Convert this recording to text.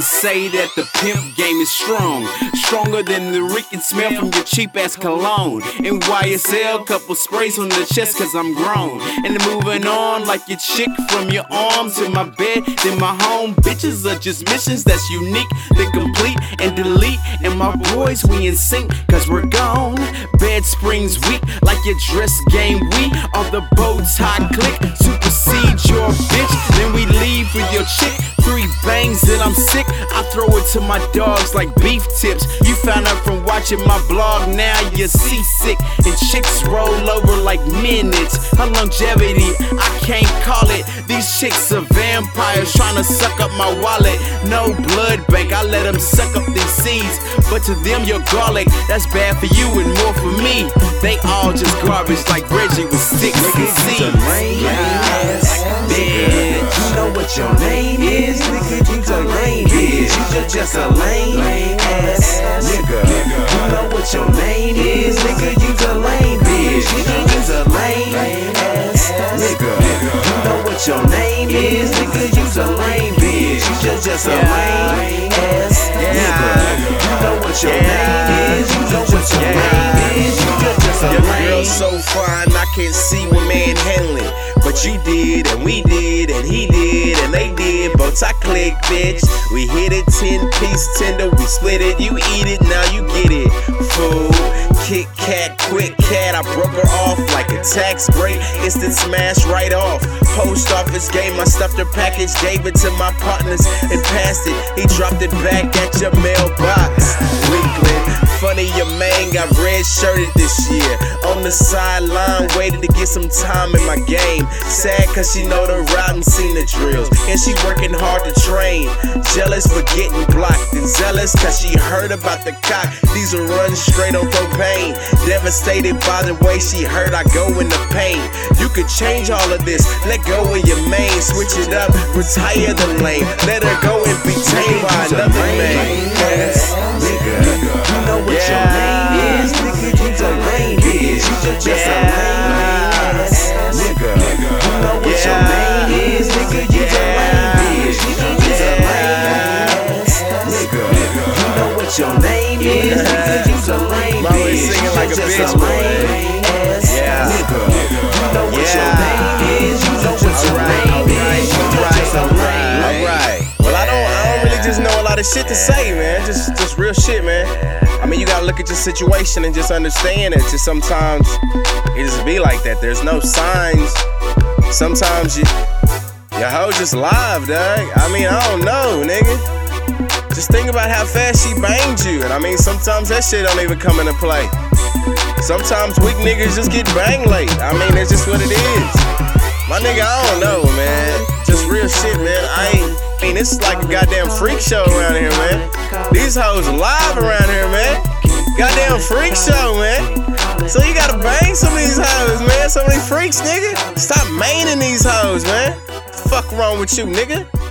say that the pimp game is strong, stronger than the reeking smell from your cheap ass cologne. In YSL, couple sprays on the chest cause I'm grown. And moving on like your chick, from your arms to my bed, then my home. Bitches are just missions that's unique, then complete and delete. And my boys, we in sync cause we're gone. Bed springs weak like your dress game weak. All the bow tie click, supersede your bitch. Then we leave with your chick. 3 bangs that I'm sick, I throw it to my dogs like beef tips. You found out from watching my blog, now you're seasick. And chicks roll over like minutes. Her longevity, I can't call it. These chicks are vampires trying to suck up my wallet. No blood bank, I let them suck up these seeds. But to them you're garlic, that's bad for you and more for me. They all just garbage like Reggie with 6 seeds. You know what your name is, nigga, you's a lame bitch. You just a lame ass nigga. You know what your name is, nigga, you's a lame bitch. You's a lame ass nigga. You know what your name is, nigga, you's a lame bitch. You just a lame ass nigga. You know what your name is, you know what your name is. You just a lame. Your girl so fine, I can't see one man handling. But you did, and we did, and he did, and they did. Both I click, bitch. We hit it 10-piece tender, we split it, you eat it, now you get it. Fool, Kit Kat, quick cat, I broke her off like a tax break. Instant smash right off. Post office gave my stuffed her package, gave it to my partners and passed it. He dropped it back at your mailbox. Weakling, funny your man got red shirted this year. On the sideline, waited to get some time in my game. Sad cause she know the route and seen the drills, and she working hard to train. Jealous for getting blocked, and zealous cause she heard about the cock. These will run straight on propane. Devastated by the way she heard I go in the paint. You could change all of this, let go of your main. Switch it up, retire the lane. Let her go and be tamed by another man. Nigga, you know what your name is, nigga, you's a lame bitch. You just a lame ass nigga. You know what your name is, nigga, you's a lame bitch. You's a lame ass nigga. You know what your name is, nigga, you's a lame bitch. Singing like a just bitch, a lame ass nigga. You know what your name is, you know what your name is. You just a lame. Alright. Well, I don't really just know a lot of shit to say, man. Just real shit, man. I mean, you gotta look at your situation and just understand that just sometimes it just be like that. There's no signs. Sometimes your hoe just live, dog. I mean, I don't know, nigga. Just think about how fast she banged you. And I mean, sometimes that shit don't even come into play. Sometimes weak niggas just get banged late. I mean, it's just what it is. My nigga, I don't know, man. Just real shit, man. I mean, it's like a goddamn freak show around here, man. These hoes live around here, man. Goddamn freak show, man. So you gotta bang some of these hoes, man. Some of these freaks, nigga. Stop maining these hoes, man. Fuck wrong with you, nigga?